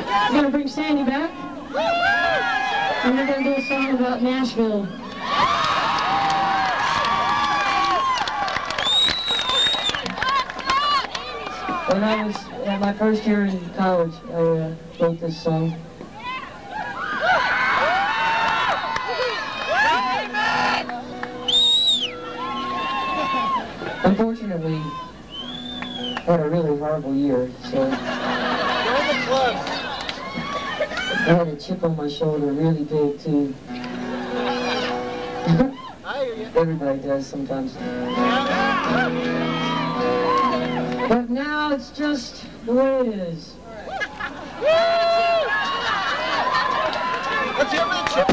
I'm gonna bring Sandy back. And we're gonna do a song about Nashville. When I was at my first year in college, I wrote this song. Unfortunately, I had a really horrible year, so I had a chip on my shoulder really big, too. Everybody does sometimes. But now it's just the way it is. Let's hear the chip.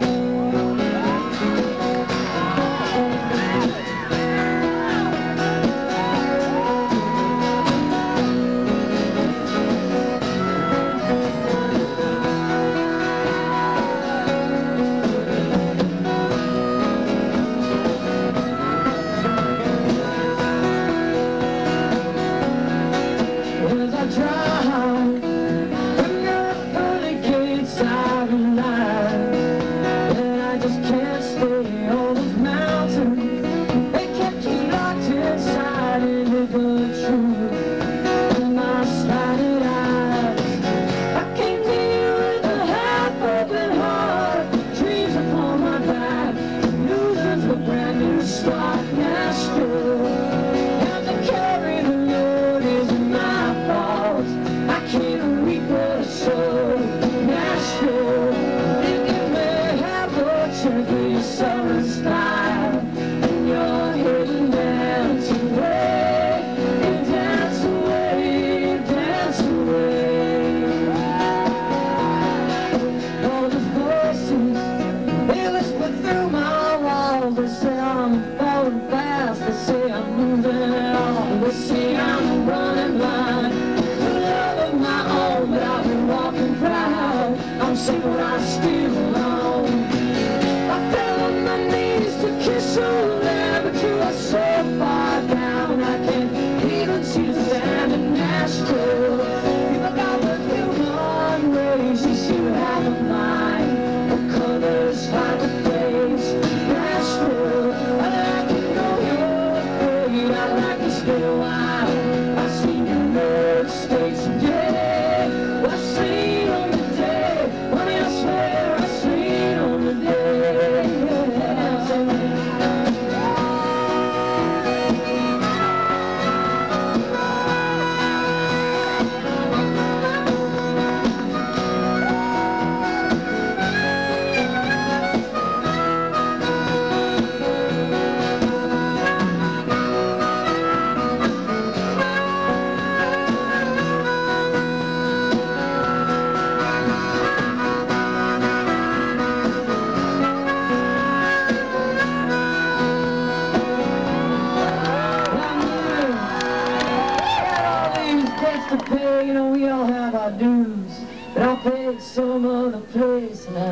Some other place, and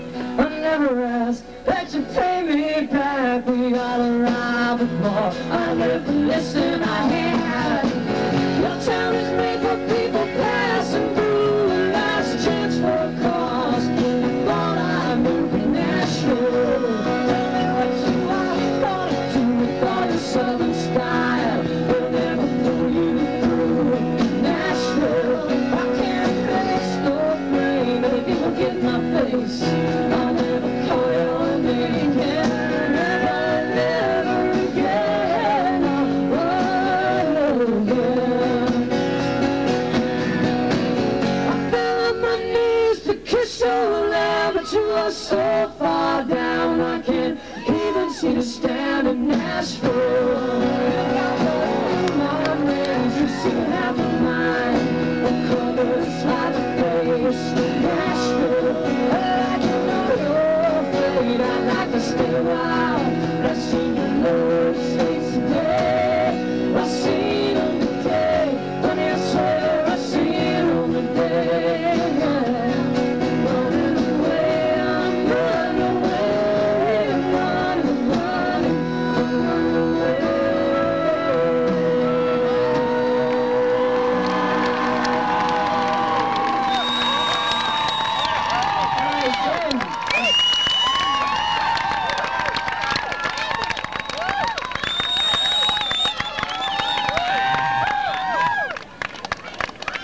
I never asked that you pay me back. We all arrived before I never listened. I had your town is made for people passing through. A last chance for a cause. I thought I moved to Nashville. Tell me what you are gonna do with all your southern style. We'll never pull you through Nashville. I can't face the rain. If you forget my face, I'll never call your name. Never again. Oh, yeah. I fell on my knees to kiss your land, but you are so far down. I can't even see the stand in Nashville. My names, you see half of mine. The colors hide the face. Nashville, I can know you're afraid. I'd like to stay right.